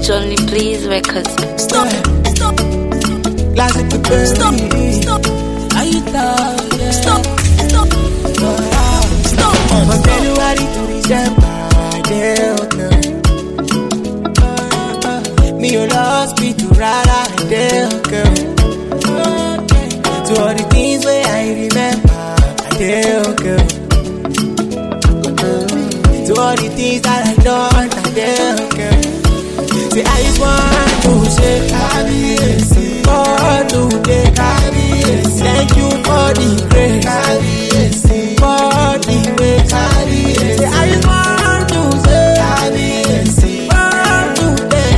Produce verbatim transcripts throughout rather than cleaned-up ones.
Johnny Please Records. Stop, stop, classic baby. Stop, stop, are you down? Yeah. Stop, stop, stop. From January to December, yeah, okay. Me you lost me to rara, yeah, okay. To all the things where I remember, yeah, okay. To all the things that I done, yeah, okay. Say I just want to say for today. Thank you for the grace, for the way. Say I just want to say for today.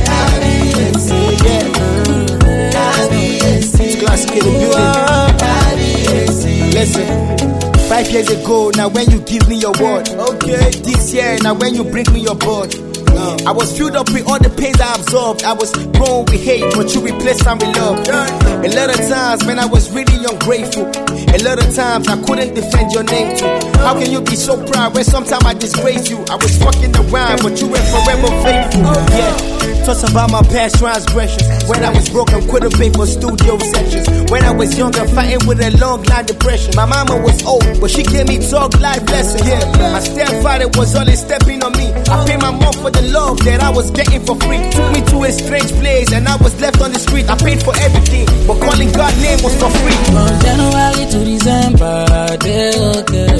It's classic in the building. Listen. Five years ago, now when you give me your word. Okay. This year, now when you bring me your board. Uh, I was filled up with all the pains I absorbed. I was grown with hate, but you replaced some with love. A lot of times, man, I was really ungrateful. A lot of times, I couldn't defend your name too. How can you be so proud when sometimes I disgrace you? I was fucking around, but you were forever faithful. Yeah, thoughts about my past transgressions. When I was broken, couldn't pay for studio sessions. When I was younger, fighting with a long line depression. My mama was old, but she gave me talk life lessons. Yeah, my stepfather was always stepping on me. I paid my mom for the love that I was getting for free. Took me to a strange place and I was left on the street. I paid for everything, but calling God's name was for free. From January to December, they okay.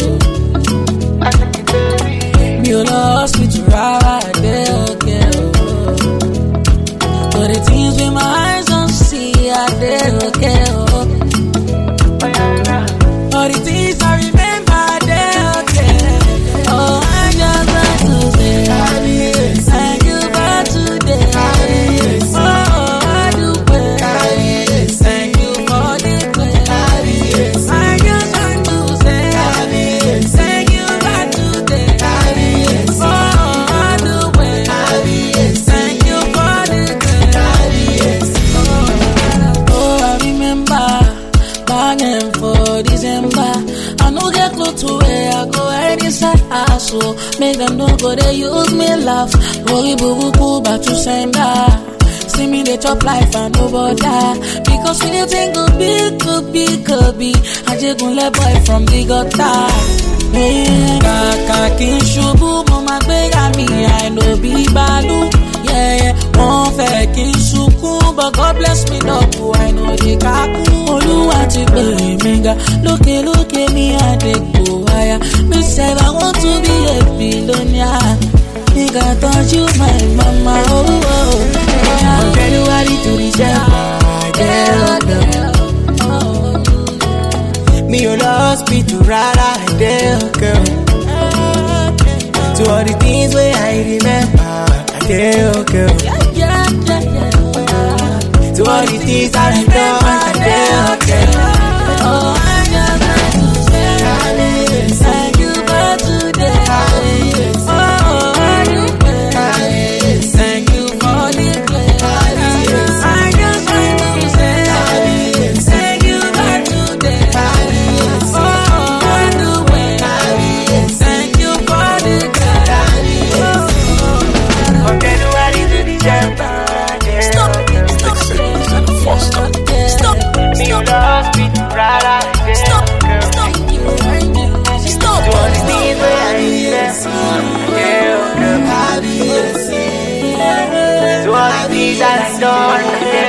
You lost me to ride, they okay. But the things with my eyes don't see, I they okay. All the things I remember, they okay. Oh, I just want to say thank you for today. Oh, I do pray. Thank you for the prayer. I just want to say thank you for today. Oh, I do pray. Thank you for the prayer. Oh, I remember back then for December. I no get close to where I go inside hustle. Make them don't go, they use me laugh. Worry boo boo back to sender. See me they chop life and no bother. Because we didn't think could be, could be, could be. I just gonna let boy from the gutter. Hey, kaka kin shubu, mama bega me, I know be balu. Yeah, yeah, one fair kin shuku, but God bless me, double, I know the kaku. Oluwa ti pe mi ga, look at, look at me, I dey go higher. Me say I want to be a billionaire. Nigga, thought you my mama, oh, oh. From January to December, yeah, okay. Me you lost me to rara, yeah, okay. To all the things where I remember, yeah, okay. To all the things that I done, yeah, okay. Oh, I just want to say thank you for today. Oh, I do pray. Thank you for the prayer. I just want to say thank you for today. Oh, I do pray. Thank you for the prayer. From January to December, stop, stop, Foster. stop, me you lost me to rara, stop, stop, stop. To all the things where I remember, yeah, okay. To all the things that I done,